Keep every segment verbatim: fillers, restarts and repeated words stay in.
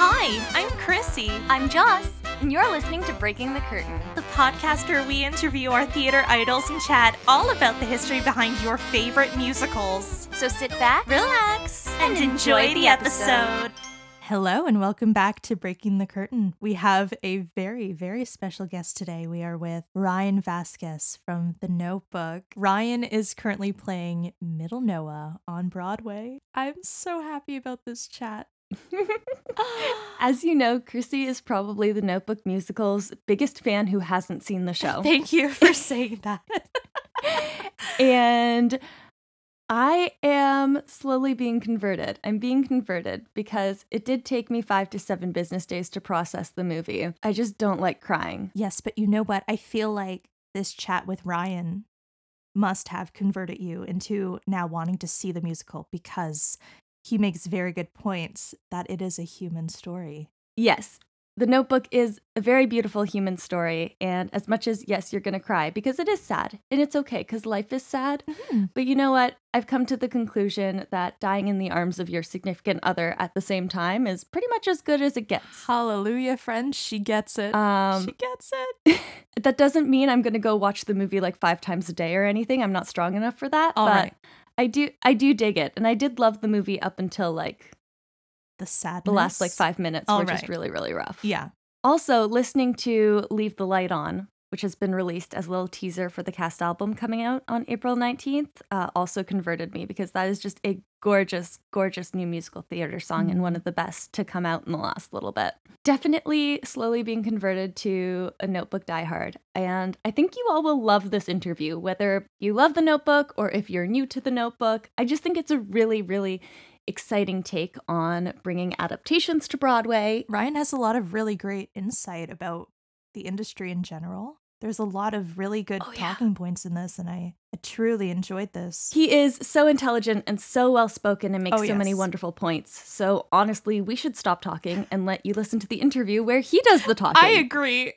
Hi, I'm Chrissy. I'm Joss, and you're listening to Breaking the Curtain, the podcast where we interview our theater idols and chat all about the history behind your favorite musicals. So sit back, relax, and, and enjoy, enjoy the the episode. episode. Hello, and welcome back to Breaking the Curtain. We have a very, very special guest today. We are with Ryan Vasquez from The Notebook. Ryan is currently playing Middle Noah on Broadway. I'm so happy about this chat. As you know, Chrissy is probably The Notebook musical's biggest fan who hasn't seen the show. Thank you for saying that. And I am slowly being converted. I'm being converted because it did take me five to seven business days to process the movie. I just don't like crying. Yes, but you know what? I feel like this chat with Ryan must have converted you into now wanting to see the musical because he makes very good points that it is a human story. Yes. The Notebook is a very beautiful human story, and as much as, yes, you're going to cry, because it is sad, and it's okay, because life is sad, Mm-hmm. but you know what? I've come to the conclusion that dying in the arms of your significant other at the same time is pretty much as good as it gets. Hallelujah, friend, she gets it. Um, she gets it. That doesn't mean I'm going to go watch the movie like five times a day or anything. I'm not strong enough for that, All but right. I do, I do dig it, and I did love the movie up until, like, The sadness. the last, like, five minutes All were right. just really, really rough. Yeah. Also, listening to Leave the Light On, which has been released as a little teaser for the cast album coming out on April nineteenth, uh, also converted me because that is just a gorgeous, gorgeous new musical theater song Mm. and one of the best to come out in the last little bit. Definitely slowly being converted to a Notebook diehard. And I think you all will love this interview, whether you love the Notebook or if you're new to the Notebook. I just think it's a really, really exciting take on bringing adaptations to Broadway. Ryan has a lot of really great insight about the industry in general. There's a lot of really good Oh, yeah. talking points in this, and I, I truly enjoyed this. He is so intelligent and so well-spoken and makes Oh, so many yes. wonderful points. So honestly, we should stop talking and let you listen to the interview where he does the talking. I agree.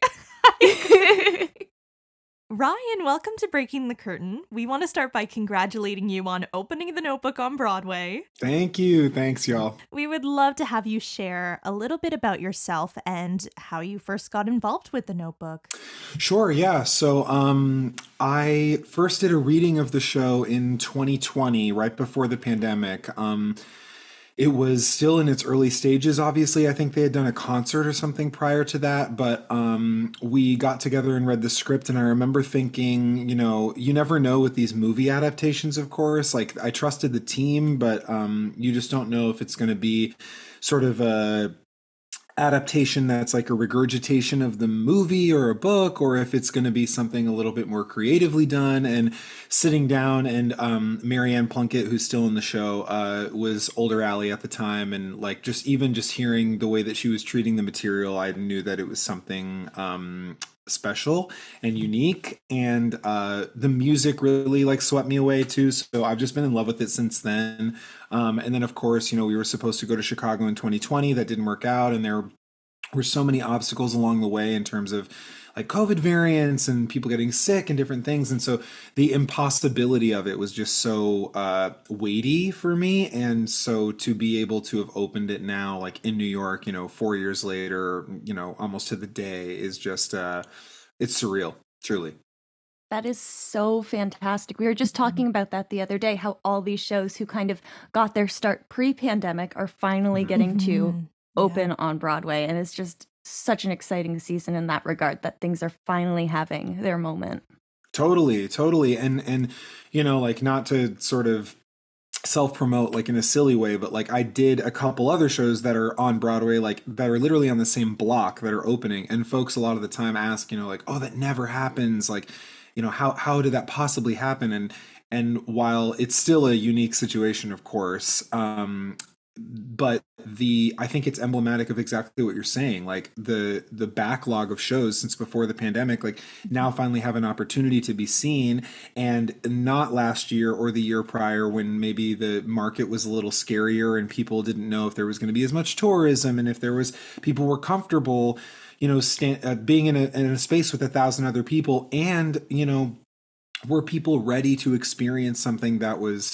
Ryan, welcome to Breaking the Curtain. We want to start by congratulating you on opening The Notebook on Broadway. Thank you. Thanks, y'all. We would love to have you share a little bit about yourself and how you first got involved with The Notebook. Sure, yeah. So um, I first did a reading of the show in twenty twenty, right before the pandemic. Um, it was still in its early stages, obviously. I think they had done a concert or something prior to that, but um, we got together and read the script, and I remember thinking, you know, you never know with these movie adaptations, of course. Like, I trusted the team, but um, you just don't know if it's going to be sort of a adaptation that's like a regurgitation of the movie or a book, or if it's going to be something a little bit more creatively done. And sitting down and um, Marianne Plunkett, who's still in the show, uh, was older Allie at the time. And like, just even just hearing the way that she was treating the material, I knew that it was something um, special and unique. And uh, the music really like swept me away too. So I've just been in love with it since then. Um, and then, of course, you know, we were supposed to go to Chicago in twenty twenty. That didn't work out. And there were so many obstacles along the way in terms of like COVID variants and people getting sick and different things. And so the impossibility of it was just so uh, weighty for me. And so to be able to have opened it now, like in New York, you know, four years later, you know, almost to the day is just, uh, it's surreal, truly. That is so fantastic. We were just talking about that the other day, how all these shows who kind of got their start pre-pandemic are finally getting to Mhm. open Yeah. on Broadway. And it's just such an exciting season in that regard that things are finally having their moment. Totally, totally. And, and, you know, like not to sort of self-promote like in a silly way, but like I did a couple other shows that are on Broadway, like that are literally on the same block that are opening. And folks a lot of the time ask, you know, like, oh, that never happens. Like, you know, how, how did that possibly happen? And, and while it's still a unique situation, of course, um, but the I think it's emblematic of exactly what you're saying. Like the the backlog of shows since before the pandemic, like now finally have an opportunity to be seen, and not last year or the year prior when maybe the market was a little scarier and people didn't know if there was going to be as much tourism and if there was people were comfortable, you know, stand, uh, being in a, in a space with a thousand other people, and you know, were people ready to experience something that was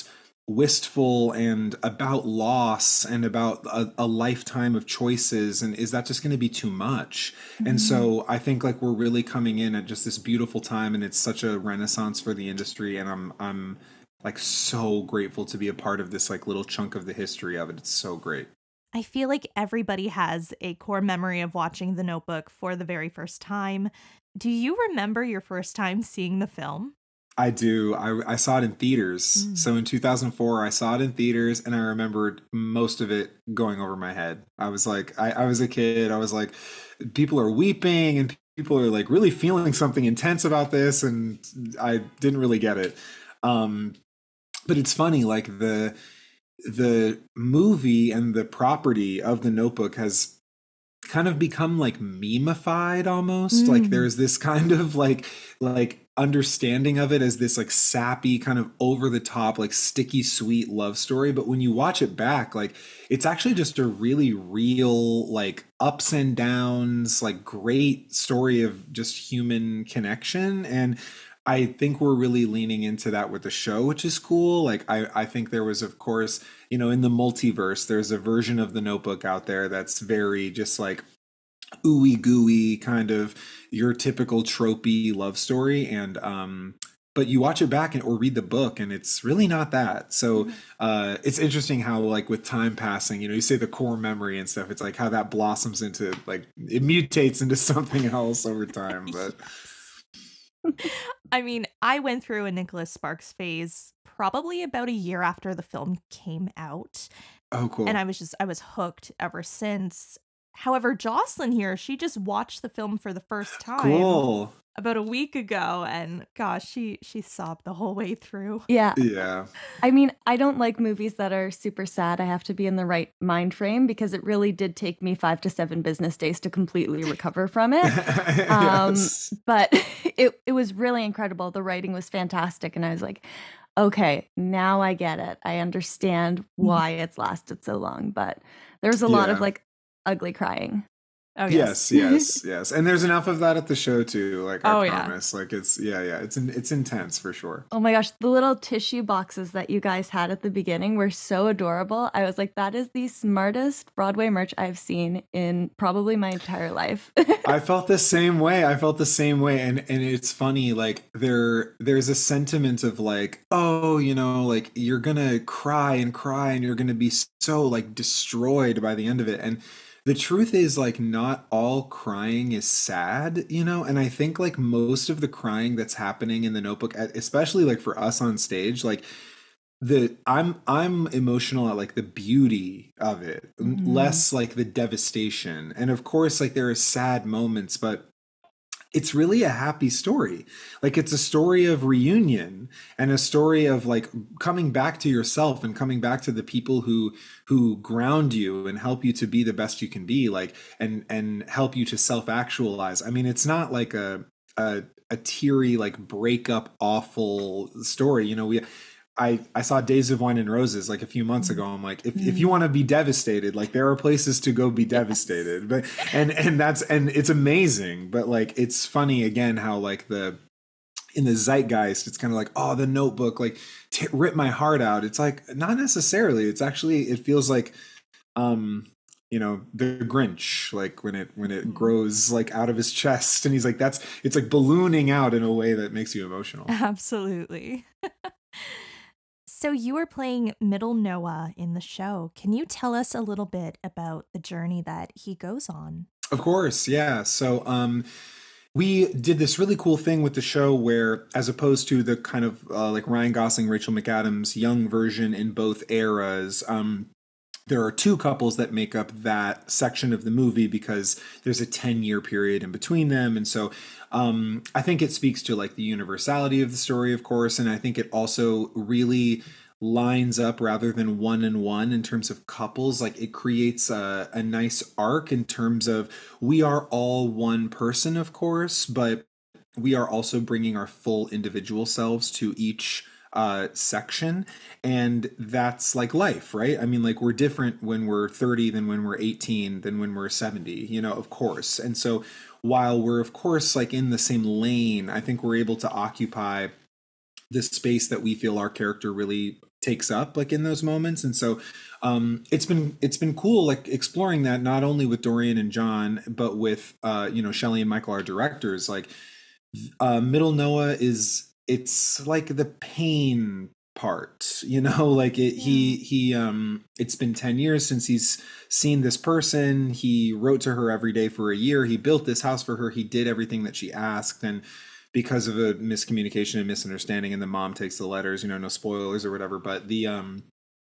wistful and about loss and about a, a lifetime of choices, and is that just going to be too much? Mm-hmm. And so I think like we're really coming in at just this beautiful time, and it's such a renaissance for the industry, and I'm I'm like so grateful to be a part of this like little chunk of the history of it. It's so great. I feel like everybody has a core memory of watching The Notebook for the very first time. Do you remember your first time seeing the film? I do. I, I saw it in theaters. Mm. So in two thousand four, I saw it in theaters, and I remembered most of it going over my head. I was like, I, I was a kid. I was like, people are weeping and people are like really feeling something intense about this. And I didn't really get it. Um, but it's funny, like the... the movie and the property of The Notebook has kind of become like meme-ified almost. Mm. Like there's this kind of like like understanding of it as this like sappy kind of over the top like sticky sweet love story, but when you watch it back, like it's actually just a really real like ups and downs, like great story of just human connection. And I think we're really leaning into that with the show, which is cool. Like, I, I think there was, of course, you know, in the multiverse, there's a version of The Notebook out there that's very just like ooey gooey, kind of your typical tropey love story. And, um, but you watch it back and or read the book and it's really not that. So uh, it's interesting how like with time passing, you know, you say the core memory and stuff, it's like how that blossoms into like, it mutates into something else over time. But I mean, I went through a Nicholas Sparks phase probably about a year after the film came out. Oh, cool. And I was just, I was hooked ever since. However, Jocelyn here, she just watched the film for the first time. Cool. About a week ago, and gosh, she she sobbed the whole way through. Yeah. Yeah. I mean, I don't like movies that are super sad. I have to be in the right mind frame because it really did take me five to seven business days to completely recover from it. Um, yes. But it, it was really incredible. The writing was fantastic. And I was like, okay, now I get it. I understand why it's lasted so long. But there was a lot Yeah. of like ugly crying. Oh, yes, yes, yes, yes. And there's enough of that at the show too. Like I Oh, yeah. promise. Like it's yeah, yeah. It's in, it's intense for sure. Oh my gosh, the little tissue boxes that you guys had at the beginning were so adorable. I was like, that is the smartest Broadway merch I've seen in probably my entire life. I felt the same way. I felt the same way. And and it's funny, like there there's a sentiment of like, oh, you know, like you're gonna cry and cry and you're gonna be so like destroyed by the end of it. And the truth is, like, not all crying is sad, you know? And I think, like, most of the crying that's happening in The Notebook, especially, like, for us on stage, like, the I'm I'm emotional at, like, the beauty of it, mm-hmm. less, like, the devastation. And, of course, like, there are sad moments, but it's really a happy story. Like it's a story of reunion and a story of like coming back to yourself and coming back to the people who who ground you and help you to be the best you can be, like and and help you to self-actualize. I mean, it's not like a a, a teary like breakup awful story. You know, we I, I saw Days of Wine and Roses like a few months ago. I'm like, if, if you want to be devastated, like there are places to go be devastated. Yes. But and and that's and it's amazing. But like it's funny again how like the in the zeitgeist, it's kind of like, oh, The Notebook, like t- rip my heart out. It's like not necessarily. It's actually it feels like um you know, the Grinch, like when it when it grows like out of his chest and he's like that's it's like ballooning out in a way that makes you emotional. Absolutely. So you were playing Middle Noah in the show. Can you tell us a little bit about the journey that he goes on? Of course, yeah. So um, we did this really cool thing with the show where, as opposed to the kind of uh, like Ryan Gosling, Rachel McAdams young version in both eras, um, there are two couples that make up that section of the movie because there's a ten-year period in between them. And so um, I think it speaks to like the universality of the story, of course. And I think it also really lines up rather than one and one in terms of couples. Like it creates a, a nice arc in terms of we are all one person, of course, but we are also bringing our full individual selves to each uh section, and that's like life, right? I mean, like we're different when we're thirty than when we're eighteen than when we're seventy, you know, of course. And so while we're of course like in the same lane, I think we're able to occupy this space that we feel our character really takes up like in those moments. And so um it's been it's been cool like exploring that not only with Dorian and John, but with uh you know Shelley and Michael, our directors. Like uh Middle Noah is, it's like the pain part, you know, like it yeah. he he um it's been ten years since he's seen this person. He wrote to her every day for a year. He built this house for her. He did everything that she asked, and because of a miscommunication and misunderstanding, and the mom takes the letters, you know, no spoilers or whatever, but the um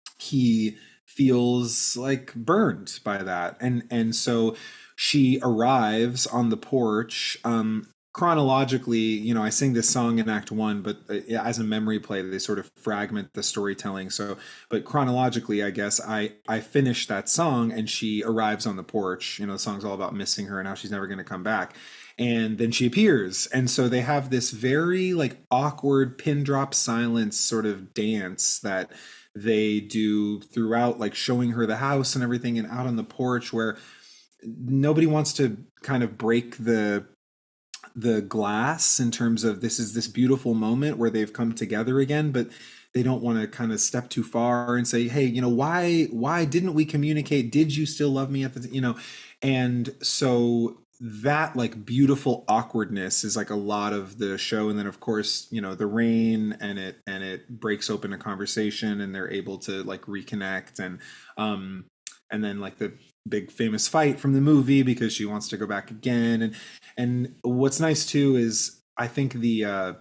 he feels like burned by that. And and so she arrives on the porch. Um chronologically, you know, I sing this song in act one, but as a memory play, they sort of fragment the storytelling. So, but chronologically, I guess I, I finish that song and she arrives on the porch. You know, the song's all about missing her and how she's never going to come back. And then she appears. And so they have this very like awkward pin drop silence sort of dance that they do throughout, like showing her the house and everything and out on the porch, where nobody wants to kind of break the the glass in terms of this is this beautiful moment where they've come together again, but they don't want to kind of step too far and say, hey, you know, why why didn't we communicate? Did you still love me at the, you know? And so that like beautiful awkwardness is like a lot of the show. And then of course, you know, the rain, and it and it breaks open a conversation and they're able to like reconnect. And um and then like the big famous fight from the movie because she wants to go back again. And and what's nice too is I think the uh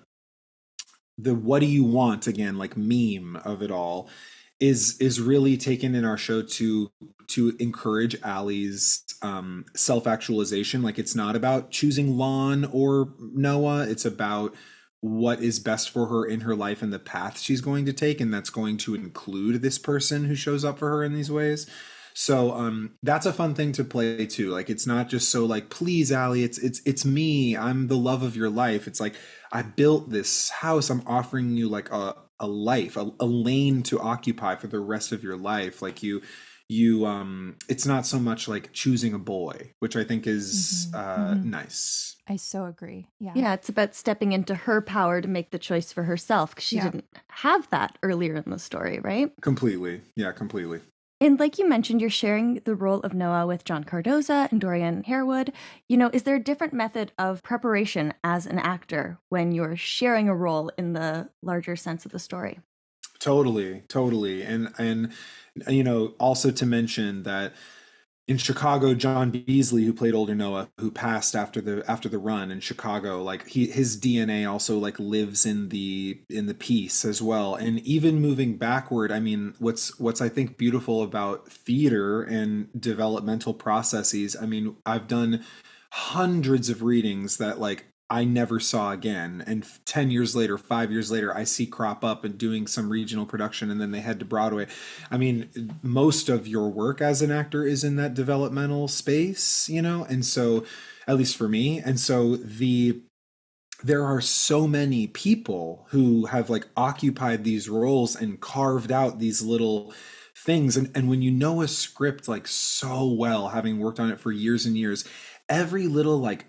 the what do you want again, like meme of it all is is really taken in our show to to encourage Allie's um self-actualization. Like it's not about choosing Lon or Noah, it's about what is best for her in her life and the path she's going to take, and that's going to include this person who shows up for her in these ways. So um that's a fun thing to play too. Like it's not just so like, please Allie, it's it's it's me, I'm the love of your life. It's like, I built this house, I'm offering you like a a life, a, a lane to occupy for the rest of your life. Like you you um it's not so much like choosing a boy, which I think is mm-hmm. uh mm-hmm. nice. I so agree. Yeah. Yeah, it's about stepping into her power to make the choice for herself, because she yeah. didn't have that earlier in the story, right? Completely. Yeah, completely. And like you mentioned, you're sharing the role of Noah with John Cardoza and Dorian Harewood. You know, is there a different method of preparation as an actor when you're sharing a role in the larger sense of the story? Totally, totally. And, and you know, also to mention that in Chicago, John Beasley, who played older Noah, who passed after the after the run in Chicago, like he his D N A also like lives in the in the piece as well. And even moving backward, I mean, what's what's I think beautiful about theater and developmental processes. I mean, I've done hundreds of readings that like I never saw again, and ten years later, five years later, I see crop up and doing some regional production, and then they head to Broadway. I mean, most of your work as an actor is in that developmental space, you know, and so, at least for me, and so the there are so many people who have like occupied these roles and carved out these little things, and and when you know a script like so well, having worked on it for years and years, every little like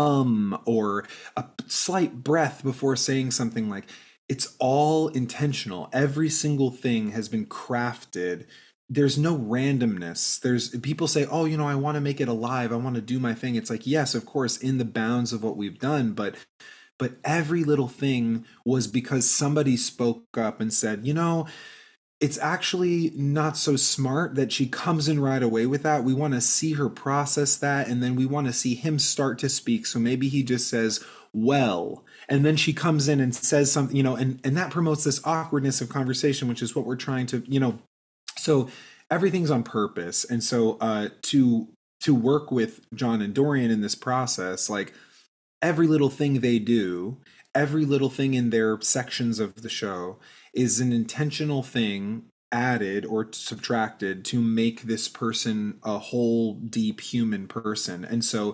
um or a slight breath before saying something, like it's all intentional. Every single thing has been crafted. There's no randomness. There's people say, oh, you know, I want to make it alive, I want to do my thing. It's like, yes, of course, in the bounds of what we've done, but but every little thing was because somebody spoke up and said, you know, it's actually not so smart that she comes in right away with that. We want to see her process that, and then we want to see him start to speak. So maybe he just says, well, and then she comes in and says something, you know, and, and that promotes this awkwardness of conversation, which is what we're trying to, you know, so everything's on purpose. And so uh, to to work with John and Dorian in this process, like every little thing they do, every little thing in their sections of the show is an intentional thing added or subtracted to make this person a whole, deep human person. And so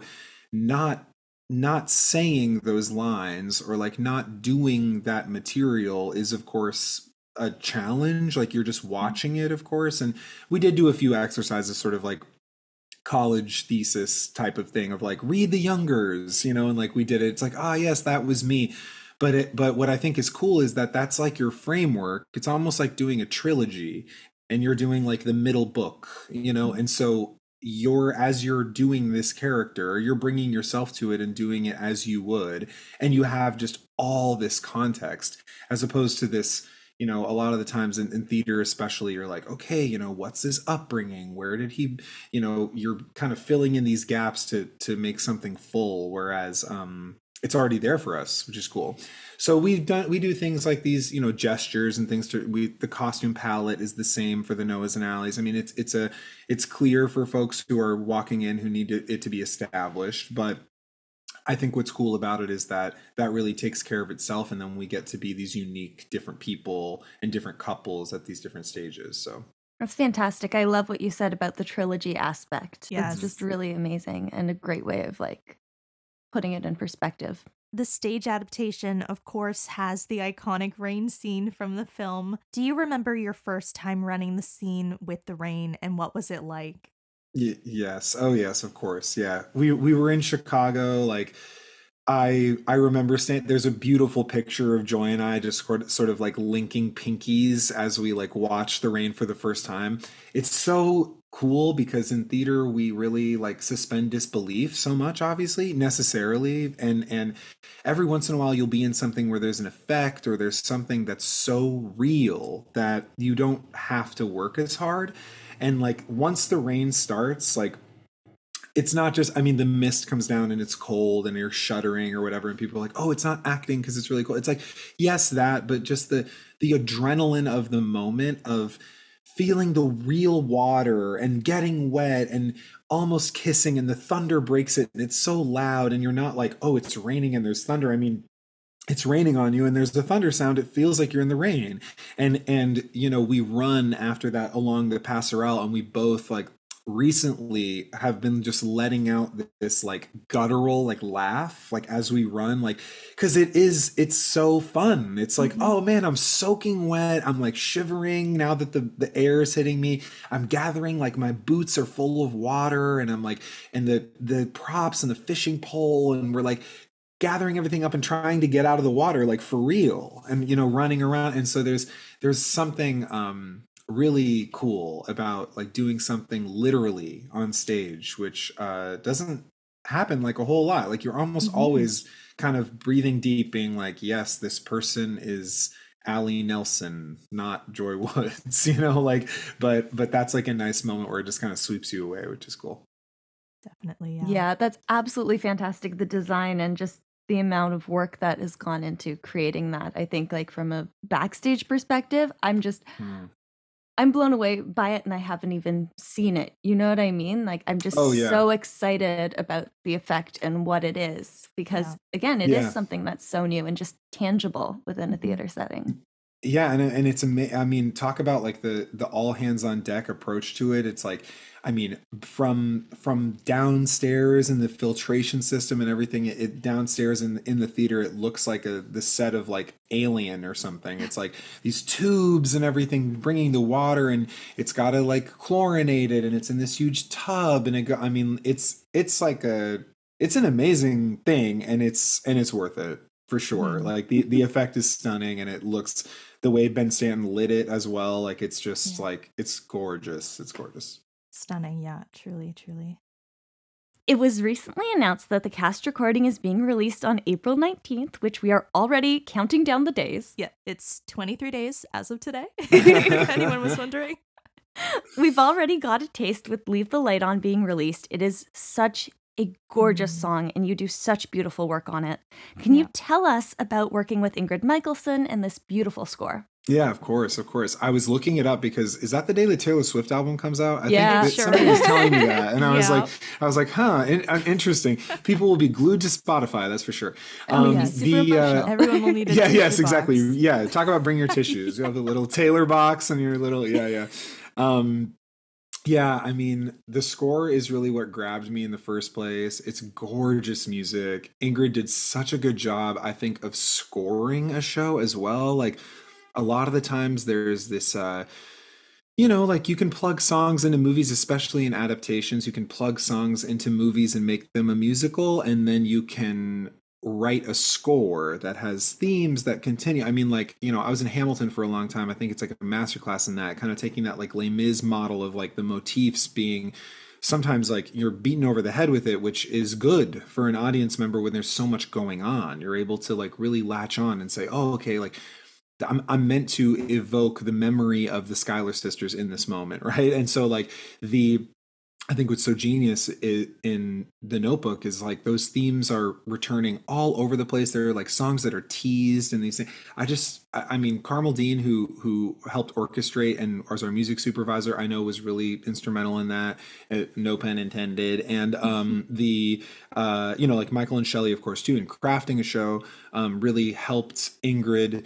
not not saying those lines or like not doing that material is of course a challenge. Like you're just watching it, of course. And we did do a few exercises, sort of like college thesis type of thing of like read the Youngers, you know, and like we did it. It's like, ah, yes, that was me. but it but what I think is cool is that that's like your framework. It's almost like doing a trilogy, and you're doing like the middle book, you know. And so you're as you're doing this character, you're bringing yourself to it and doing it as you would, and you have just all this context, as opposed to this, you know, a lot of the times in, in theater especially, you're like, okay, you know, what's his upbringing, where did he, you know, you're kind of filling in these gaps to to make something full, whereas um it's already there for us, which is cool. So we've done we do things like these, you know, gestures and things to we the costume palette is the same for the Noahs and Alleys. I mean, it's it's a it's clear for folks who are walking in who need to, it to be established, but I think what's cool about it is that that really takes care of itself, and then we get to be these unique different people and different couples at these different stages. So That's fantastic. I love what you said about the trilogy aspect. Yes. It's just really amazing and a great way of like putting it in perspective. The stage adaptation, of course, has the iconic rain scene from the film. Do you remember your first time running the scene with the rain, and what was it like? Y- yes. Oh, yes, of course. Yeah. We we were in Chicago. Like I I remember saying there's a beautiful picture of Joy and I just sort of, sort of like linking pinkies as we like watch the rain for the first time. It's so cool because in theater we really like suspend disbelief so much, obviously, necessarily, and and every once in a while you'll be in something where there's an effect or there's something that's so real that you don't have to work as hard. And like once the rain starts, like it's not just, I mean, the mist comes down and it's cold and you're shuddering or whatever, and people are like, oh, it's not acting because it's really cold. It's like, yes, that, but just the the adrenaline of the moment of feeling the real water and getting wet and almost kissing, and the thunder breaks it and it's so loud, and you're not like, oh, it's raining and there's thunder. I mean, it's raining on you and there's the thunder sound. It feels like you're in the rain. And, and, you know, we run after that along the Passerelle, and we both like recently have been just letting out this like guttural like laugh like as we run, like because it is it's so fun. It's like, mm-hmm. oh man, I'm soaking wet, I'm like shivering now that the the air is hitting me, I'm gathering, like my boots are full of water, and I'm like, and the the props and the fishing pole, and we're like gathering everything up and trying to get out of the water like for real, and you know, running around. And so there's there's something um really cool about like doing something literally on stage, which uh doesn't happen like a whole lot. Like you're almost mm-hmm. always kind of breathing deep, being like, yes, this person is Allie Nelson, not Joy Woods, you know, like, but but that's like a nice moment where it just kind of sweeps you away, which is cool. Definitely. Yeah. Yeah, that's absolutely fantastic. The design and just the amount of work that has gone into creating that. I think like from a backstage perspective, I'm just hmm. I'm blown away by it, and I haven't even seen it. You know what I mean? Like, I'm just oh, yeah. so excited about the effect and what it is, because yeah. again, it yeah. is something that's so new and just tangible within a theater setting. Yeah. And, and it's amazing. I mean, talk about like the, the all hands on deck approach to it. It's like, I mean, from from downstairs and the filtration system and everything, it, it downstairs in in the theater, it looks like a the set of like Alien or something. It's like these tubes and everything bringing the water, and it's got to like chlorinate it, and it's in this huge tub, and it go, I mean, it's it's like a it's an amazing thing, and it's and it's worth it for sure. Mm-hmm. Like the the effect is stunning, and it looks, the way Ben Stanton lit it as well, like it's just yeah. like it's gorgeous. It's gorgeous. Stunning, yeah, truly, truly. It was recently announced that the cast recording is being released on April nineteenth, which we are already counting down the days. Yeah, it's twenty-three days as of today, if anyone was wondering. We've already got a taste with Leave the Light On being released. It is such a gorgeous mm. song, and you do such beautiful work on it. Can yeah. you tell us about working with Ingrid Michaelson and this beautiful score? Yeah, of course, of course. I was looking it up because is that the day the Taylor Swift album comes out? I yeah, think sure. somebody was telling me that, and I yeah. was like, I was like, huh, in, uh, interesting. People will be glued to Spotify, that's for sure. Um, oh yeah, super the uh, everyone will need a yeah, tissue yes, box. exactly. Yeah, talk about bring your tissues. You have the little Taylor box and your little yeah, yeah. Um, yeah, I mean, the score is really what grabbed me in the first place. It's gorgeous music. Ingrid did such a good job, I think, of scoring a show as well. Like, a lot of the times there's this, uh, you know, like you can plug songs into movies, especially in adaptations. You can plug songs into movies and make them a musical, and then you can write a score that has themes that continue. I mean, like, you know, I was in Hamilton for a long time. I think it's like a masterclass in that, kind of taking that like Les Mis model of like the motifs being sometimes like you're beaten over the head with it, which is good for an audience member when there's so much going on. You're able to like really latch on and say, oh, okay, like I'm, I'm meant to evoke the memory of the Schuyler sisters in this moment, right? And so like the I think what's so genius in The Notebook is like those themes are returning all over the place. There are like songs that are teased and these things. I just, I mean, Carmel Dean, who who helped orchestrate and was our music supervisor, I know was really instrumental in that. Uh, no pun intended. And um, the, uh, you know, like Michael and Shelley, of course, too, in crafting a show, um, really helped Ingrid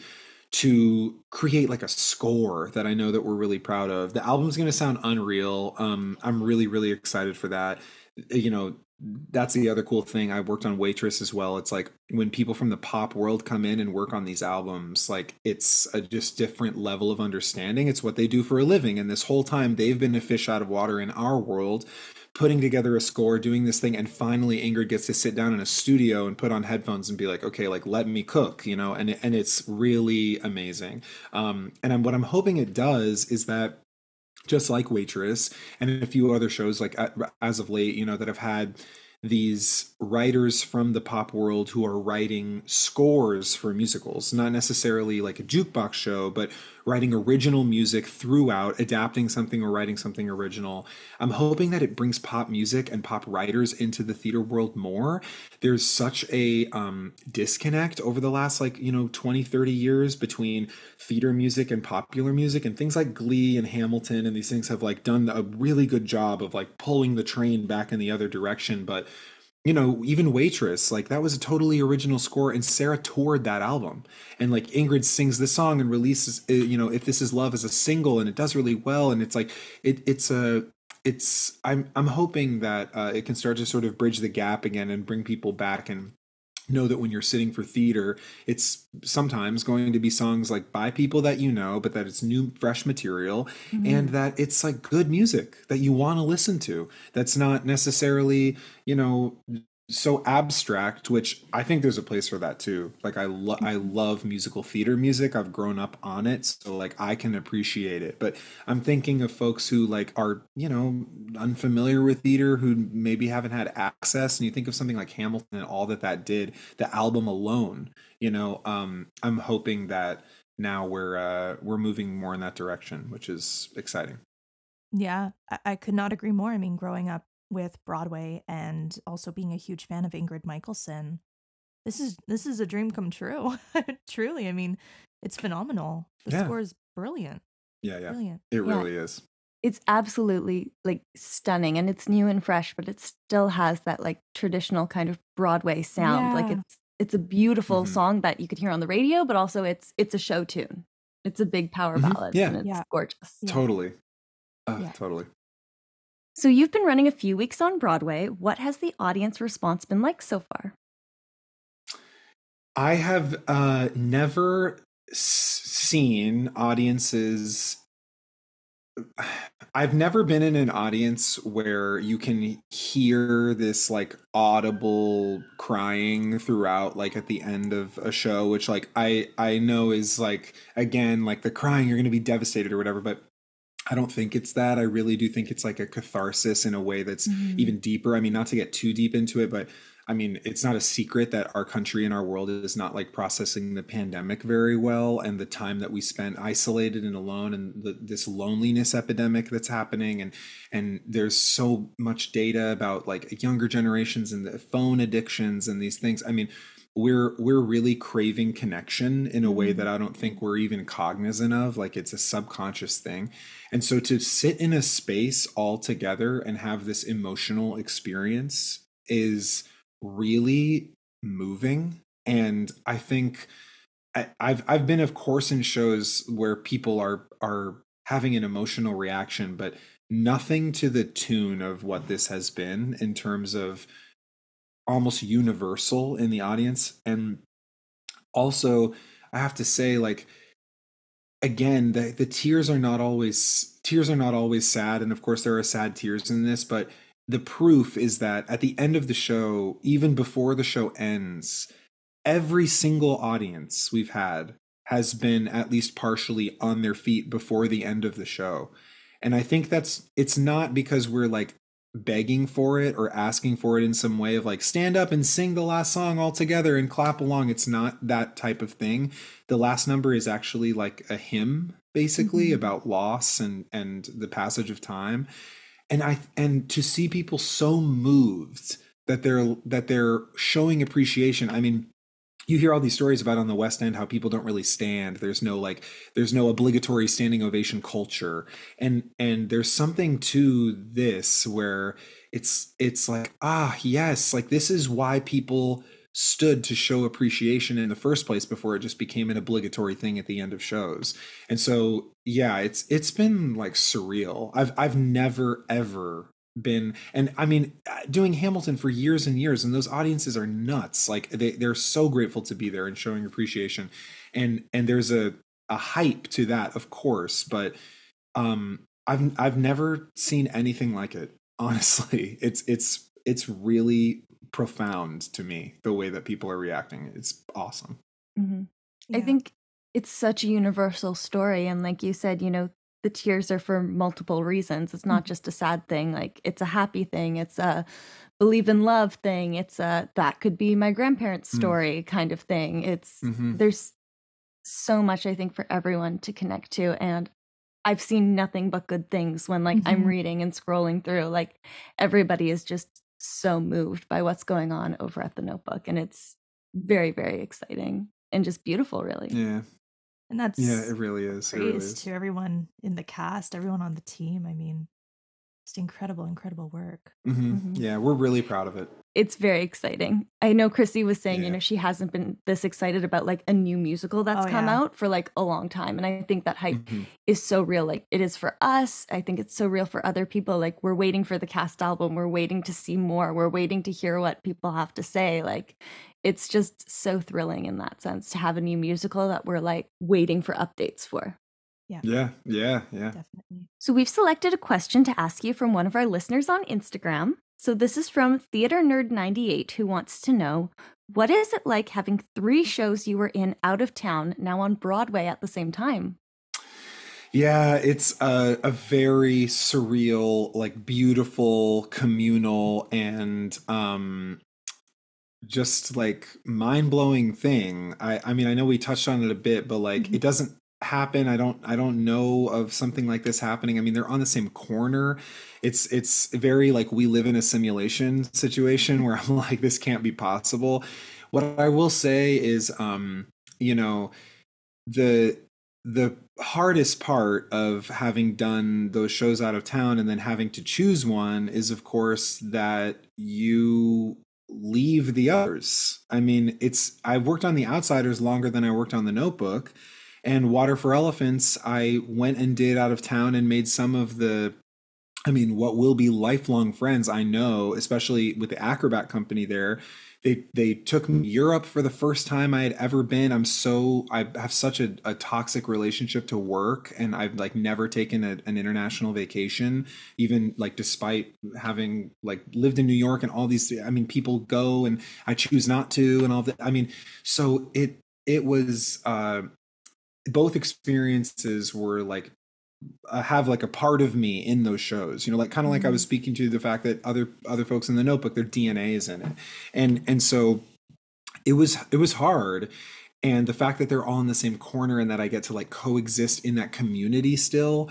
to create like a score that I know that we're really proud of. The album's going to sound unreal. Um, I'm really, really excited for that. You know, that's the other cool thing. I worked on Waitress as well. It's like when people from the pop world come in and work on these albums, like it's a just different level of understanding. It's what they do for a living. And this whole time they've been a fish out of water in our world, putting together a score, doing this thing, and finally Ingrid gets to sit down in a studio and put on headphones and be like, okay, like let me cook, you know, and and it's really amazing. Um, and I'm, what I'm hoping it does is that just like Waitress and a few other shows like as of late, you know, that have had these writers from the pop world who are writing scores for musicals, not necessarily like a jukebox show, but writing original music throughout, adapting something or writing something original. I'm hoping that it brings pop music and pop writers into the theater world more. There's such a um, disconnect over the last like, you know, twenty, thirty years between theater music and popular music, and things like Glee and Hamilton and these things have like done a really good job of like pulling the train back in the other direction. But you know, even Waitress, like that was a totally original score, and Sarah toured that album. And like Ingrid sings the song and releases, you know, If This Is Love as a single, and it does really well. And it's like, it, it's a, it's, I'm, I'm hoping that uh, it can start to sort of bridge the gap again and bring people back and know that when you're sitting for theater, it's sometimes going to be songs like by people that you know, but that it's new, fresh material, mm-hmm. and that it's like good music that you want to listen to. That's not necessarily, you know, so abstract, which I think there's a place for that too. Like I love, I love musical theater music. I've grown up on it, so like I can appreciate it. But I'm thinking of folks who like are, you know, unfamiliar with theater, who maybe haven't had access. And you think of something like Hamilton and all that that did, the album alone. You know, um, I'm hoping that now we're uh, we're moving more in that direction, which is exciting. Yeah, I, I could not agree more. I mean, growing up with Broadway and also being a huge fan of Ingrid Michaelson, this is this is a dream come true. Truly, I mean, it's phenomenal. The yeah. score is brilliant. Yeah, yeah, brilliant. It yeah. really is. It's absolutely like stunning, and it's new and fresh, but it still has that like traditional kind of Broadway sound. Yeah. Like it's it's a beautiful mm-hmm. song that you could hear on the radio, but also it's it's a show tune. It's a big power mm-hmm. ballad, yeah. and it's yeah. gorgeous. Yeah. Totally, uh, yeah. totally. So you've been running a few weeks on Broadway. What has the audience response been like so far? I have uh, never s- seen audiences. I've never been in an audience where you can hear this like audible crying throughout, like at the end of a show, which like I I know is like, again, like the crying, you're going to be devastated or whatever, but I don't think it's that. I really do think it's like a catharsis in a way that's mm-hmm. even deeper. I mean, not to get too deep into it, but I mean, it's not a secret that our country and our world is not like processing the pandemic very well, and the time that we spent isolated and alone, and the, this loneliness epidemic that's happening. And and there's so much data about like younger generations and the phone addictions and these things. I mean, we're we're really craving connection in a way that I don't think we're even cognizant of. Like it's a subconscious thing. And so to sit in a space all together and have this emotional experience is really moving. And I think I, I've I've been, of course, in shows where people are are having an emotional reaction, but nothing to the tune of what this has been in terms of almost universal in the audience. And also, I have to say, like, again, the, the tears are not always tears are not always sad. And of course, there are sad tears in this, but the proof is that at the end of the show, even before the show ends, every single audience we've had has been at least partially on their feet before the end of the show. And I think that's, it's not because we're like begging for it or asking for it in some way of like, stand up and sing the last song all together and clap along. It's not that type of thing. The last number is actually like a hymn, basically, mm-hmm. about loss and, and the passage of time. And I, and to see people so moved that they're, that they're showing appreciation. I mean, you hear all these stories about on the West End how people don't really stand. There's no like, there's no obligatory standing ovation culture. And, and there's something to this where it's, it's like, ah, yes, like this is why people stood to show appreciation in the first place before it just became an obligatory thing at the end of shows. And so, yeah, it's, it's been like surreal. I've, I've never, ever been, and I mean, doing Hamilton for years and years, and those audiences are nuts. Like they, they're so grateful to be there and showing appreciation. And, and there's a, a hype to that, of course, but um, I've, I've never seen anything like it. Honestly, it's, it's, it's really profound to me, the way that people are reacting. It's awesome. Mm-hmm. Yeah. I think it's such a universal story. And like you said, you know, the tears are for multiple reasons. It's not just a sad thing. Like it's a happy thing. It's a believe in love thing. It's a, that could be my grandparents' story mm. kind of thing. It's, mm-hmm. there's so much, I think, for everyone to connect to. And I've seen nothing but good things when like mm-hmm. I'm reading and scrolling through, like everybody is just so moved by what's going on over at the Notebook. And it's very, very exciting and just beautiful, really. Yeah. And that's yeah, it really is. Praise it really is. to everyone in the cast, everyone on the team. I mean, just incredible, incredible work. Mm-hmm. Mm-hmm. Yeah, we're really proud of it. It's very exciting. I know Chrissy was saying, yeah. you know, she hasn't been this excited about like a new musical that's oh, come yeah. out for like a long time. And I think that hype mm-hmm. is so real. Like it is for us. I think it's so real for other people. Like we're waiting for the cast album. We're waiting to see more. We're waiting to hear what people have to say. Like it's just so thrilling in that sense to have a new musical that we're like waiting for updates for. Yeah. Yeah. Yeah. Yeah. Definitely. So we've selected a question to ask you from one of our listeners on Instagram. So this is from Theater Nerd ninety-eight, who wants to know, what is it like having three shows you were in out of town now on Broadway at the same time? Yeah, it's a, a very surreal, like beautiful, communal, and um, just like mind-blowing thing. I, I mean, I know we touched on it a bit, but like mm-hmm. it doesn't happen. I don't I don't know of something like this happening. I mean, they're on the same corner. It's it's very like we live in a simulation situation where I'm like, this can't be possible. What I will say is um, you know, the the hardest part of having done those shows out of town and then having to choose one is, of course, that you leave the others. I mean, it's I've worked on The Outsiders longer than I worked on The Notebook. And Water for Elephants, I went and did out of town and made some of the, I mean, what will be lifelong friends, I know, especially with the Acrobat company there. They they took me to Europe for the first time I had ever been. I'm so, I have such a, a toxic relationship to work, and I've like never taken a, an international vacation, even like despite having like lived in New York and all these, I mean, people go and I choose not to and all that. I mean, so it, it was, uh, both experiences were like uh, have like a part of me in those shows, you know, like kind of mm-hmm. like I was speaking to the fact that other other folks in the Notebook, their D N A is in it, and and so it was it was hard, and the fact that they're all in the same corner and that I get to like coexist in that community still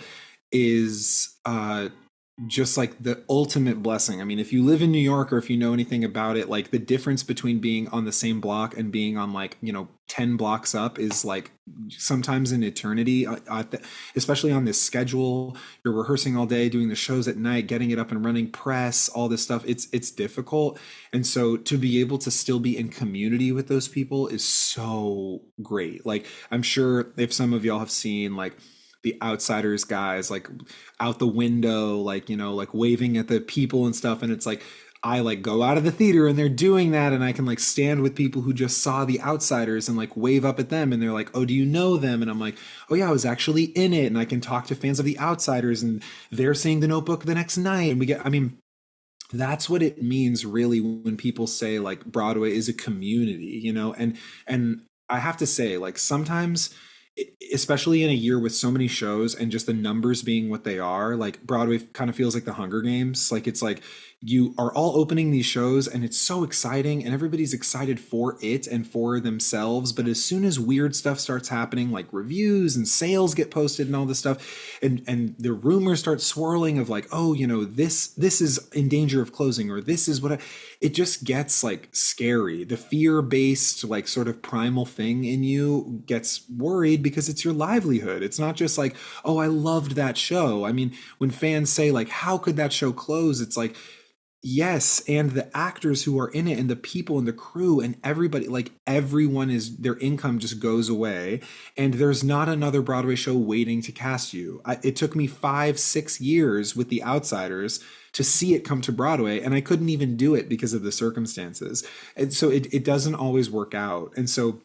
is uh just like the ultimate blessing. I mean, if you live in New York or if you know anything about it, like the difference between being on the same block and being on like, you know, ten blocks up is like sometimes an eternity, uh, uh, especially on this schedule. You're rehearsing all day, doing the shows at night, getting it up and running, press, all this stuff. It's, it's difficult. And so to be able to still be in community with those people is so great. Like, I'm sure if some of y'all have seen like The Outsiders guys like out the window, like, you know, like waving at the people and stuff. And it's like, I like go out of the theater and they're doing that. And I can like stand with people who just saw The Outsiders and like wave up at them. And they're like, oh, do you know them? And I'm like, oh yeah, I was actually in it. And I can talk to fans of The Outsiders and they're seeing The Notebook the next night. And we get, I mean, that's what it means really when people say like Broadway is a community, you know, and and I have to say, like, sometimes, e- especially in a year with so many shows and just the numbers being what they are, like Broadway kind of feels like the Hunger Games. Like it's like you are all opening these shows and it's so exciting and everybody's excited for it and for themselves. But as soon as weird stuff starts happening, like reviews and sales get posted and all this stuff, and and the rumors start swirling of like, oh, you know, this this is in danger of closing, or this is what I, it just gets like scary. The fear-based, like sort of primal thing in you gets worried because it's your livelihood. It's not just like, oh, I loved that show. I mean, when fans say like, how could that show close? It's like, yes, and the actors who are in it and the people and the crew and everybody, like everyone is, their income just goes away, and there's not another Broadway show waiting to cast you. I, it took me five, six years with The Outsiders to see it come to Broadway, and I couldn't even do it because of the circumstances. And so it, it doesn't always work out. And so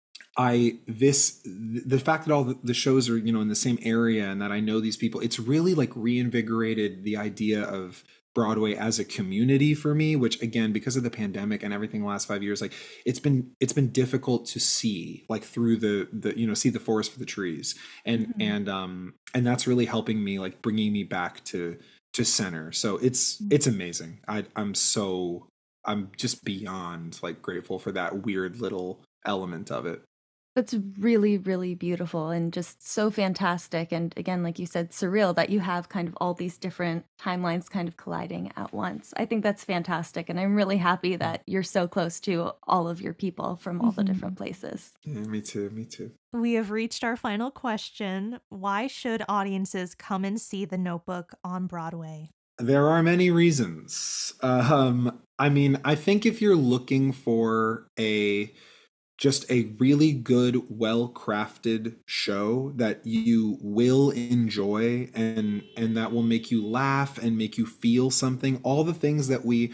I this the fact that all the, the shows are, you know, in the same area and that I know these people, it's really like reinvigorated the idea of Broadway as a community for me, which again, because of the pandemic and everything the last five years, like it's been it's been difficult to see like through the the you know see the forest for the trees, and mm-hmm. and um and that's really helping me, like bringing me back to to center. So it's it's amazing. I I'm so I'm just beyond like grateful for that weird little element of it. That's really, really beautiful and just so fantastic. And again, like you said, surreal that you have kind of all these different timelines kind of colliding at once. I think that's fantastic. And I'm really happy that you're so close to all of your people from all mm-hmm. the different places. Yeah, me too. Me too. We have reached our final question. Why should audiences come and see The Notebook on Broadway? There are many reasons. Um, I mean, I think if you're looking for a just a really good, well-crafted show that you will enjoy and and that will make you laugh and make you feel something, all the things that we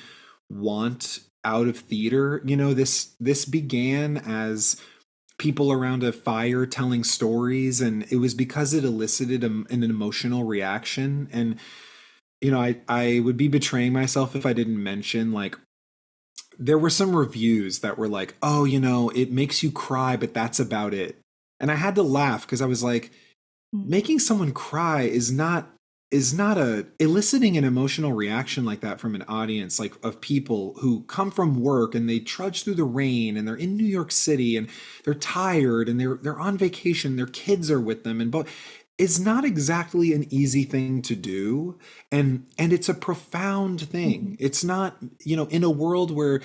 want out of theater. You know, this this began as people around a fire telling stories, and it was because it elicited a, an emotional reaction. And you know, I I would be betraying myself if I didn't mention, like, there were some reviews that were like, oh, you know, it makes you cry, but that's about it. And I had to laugh because I was like, making someone cry is not is not a eliciting an emotional reaction like that from an audience, like of people who come from work and they trudge through the rain and they're in New York City and they're tired and they're they're on vacation, their kids are with them, and both. It's not exactly an easy thing to do, and and it's a profound thing. It's not, you know, in a world where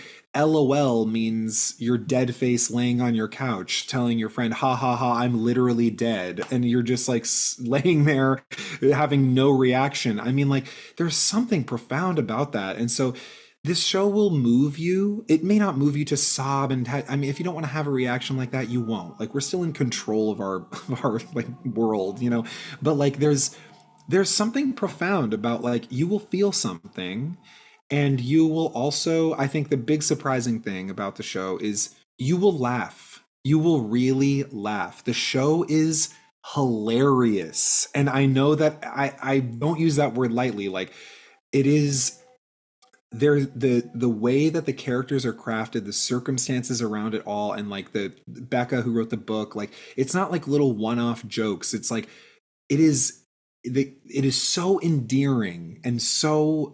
LOL means your dead face laying on your couch telling your friend, ha ha ha, I'm literally dead, and you're just like laying there having no reaction. I mean, like, there's something profound about that. And so this show will move you. It may not move you to sob and ha- I mean, if you don't want to have a reaction like that, you won't. Like, we're still in control of our of our like world, you know. But like, there's there's something profound about, like, you will feel something, and you will also, I think the big surprising thing about the show is you will laugh. You will really laugh. The show is hilarious, and I know that I I don't use that word lightly. Like, it is. There, the the way that the characters are crafted, the circumstances around it all, and like the Becca who wrote the book, like, it's not like little one-off jokes. It's like it is the it is so endearing and so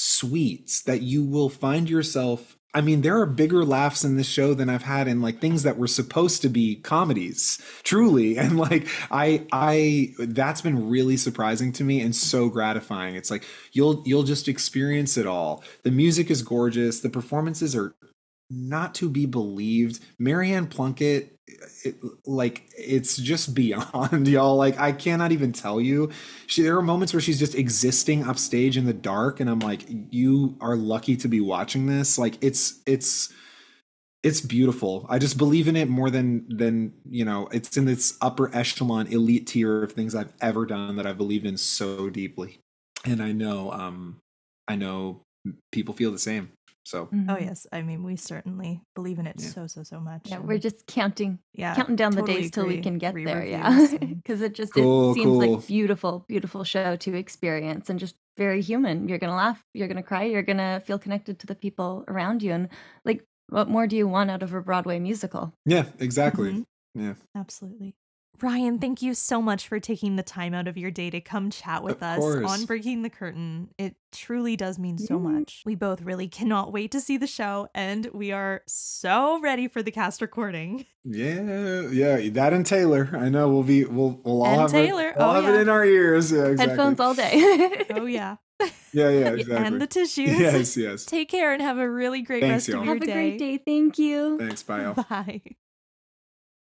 sweet that you will find yourself. I mean, there are bigger laughs in this show than I've had in like things that were supposed to be comedies, truly. And like, I, I, that's been really surprising to me and so gratifying. It's like, you'll, you'll just experience it all. The music is gorgeous. The performances are not to be believed. Marianne Plunkett, it, like, it's just beyond, y'all. Like, I cannot even tell you. She, there are moments where she's just existing upstage in the dark, and I'm like, you are lucky to be watching this. Like, it's it's it's beautiful. I just believe in it more than than you know. It's in this upper echelon, elite tier of things I've ever done that I believed in so deeply, and I know, um, I know people feel the same. So, mm-hmm. Oh yes, I mean, we certainly believe in it yeah. so so so much. Yeah, we're just counting, yeah, counting down totally the days till agree. we can get Re- there. Yeah, and... because it just cool, it seems cool. like beautiful, beautiful show to experience, and just very human. You're going to laugh, you're going to cry, you're going to feel connected to the people around you. And like, what more do you want out of a Broadway musical? Yeah, exactly. Mm-hmm. Yeah. Absolutely. Ryan, thank you so much for taking the time out of your day to come chat with Of us course. on Breaking the Curtain. It truly does mean so Yeah. much. We both really cannot wait to see the show, and we are so ready for the cast recording. Yeah, yeah, that and Taylor. I know we'll be we'll we'll all And have Taylor. it, all Oh, have yeah. it in our ears. Yeah, exactly. Headphones all day. Oh, yeah. Yeah, yeah, exactly. And the tissues. Yes, yes. Take care and have a really great Thanks, rest y'all. of your Have a day. great day. Thank you. Thanks, bye. Y'all. Bye.